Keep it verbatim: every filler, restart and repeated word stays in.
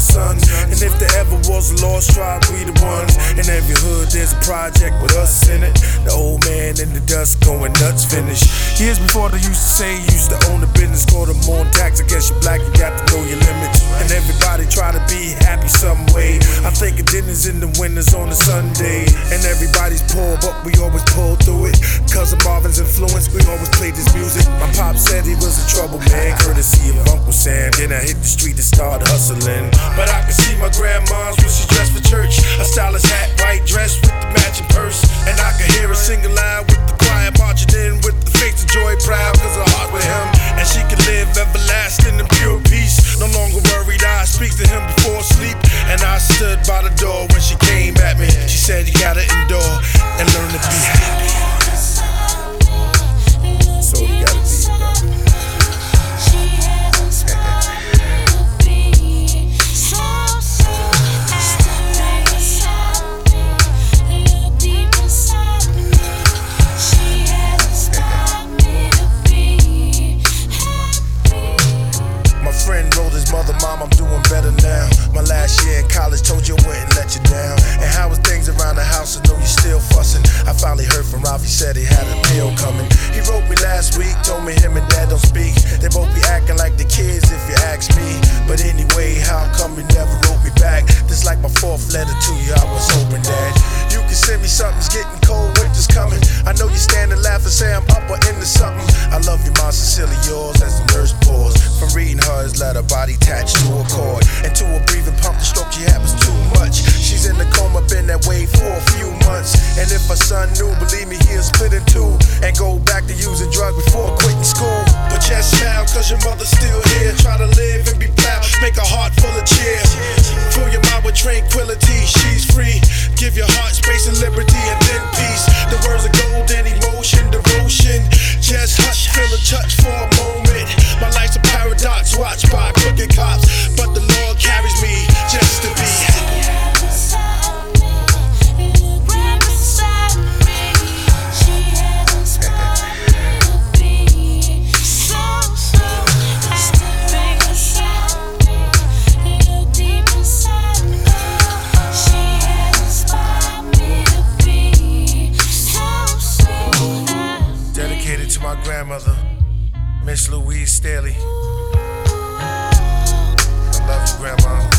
son. And if there ever was a lost tribe, we the ones. In every hood there's a project with us in it. The old man in the dust going nuts finish. Years before they used to say you used to own a business, called them on tax. I guess you're black, you got to know your limits. And everybody try to be happy some way. I think of dinners in the winters on a Sunday. And everybody's poor, but we always pull through it. Cause of Marvin's influence, we always played this music. My pop said he was a trouble man, courtesy of Uncle Sam. Then I hit the street and started hustling. But I can see my grandma's when she dressed for church. A stylish hat, white dress with the matching purse. And I can hear her sing aloud with the choir marching in with the face of joy, proud cause her heart with him. And she can live everlasting in pure peace. No longer worried, I speak to him before sleep. And I stood by the door when she came at me. She said you gotta endure and learn to be happy. So you gotta be, bro. Mom, I'm doing better now. My last year in college told you I wouldn't let you down. And how was things around the house? I know you still fussing. I finally heard from Ralph, he said he had a deal coming. He wrote me last week, told me him and Dad don't speak. They both be acting like the kids if you ask me. But anyway, how come you never wrote me back? This like my fourth letter to you, I was hoping that you can send me something, it's getting cold, winter's coming. I know you stand and laugh and say I'm up or into something. I love you, Mom, sincerely yours, as the nurse paused. From reading her, his letter, body attached to a cord. And to a breathing pump, the stroke she had was too much. She's in the coma, been that way for a few months. And if her son knew, believe me, he'll split in two and go back to using drugs before quitting school. But just smile, cause your mother's still here. Try to live and be proud, make a heart full of cheer. Fill your mind with tranquility, she's free. Give your heart space and liberty and then peace. The words of golden emotion, devotion. Just hush, feel a touch for a moment. My life's a paradox, watched by crooked cops. But the Lord carries me just to be happy. Dedicated to my grandmother, Miss Louise Staley. I love you, Grandma.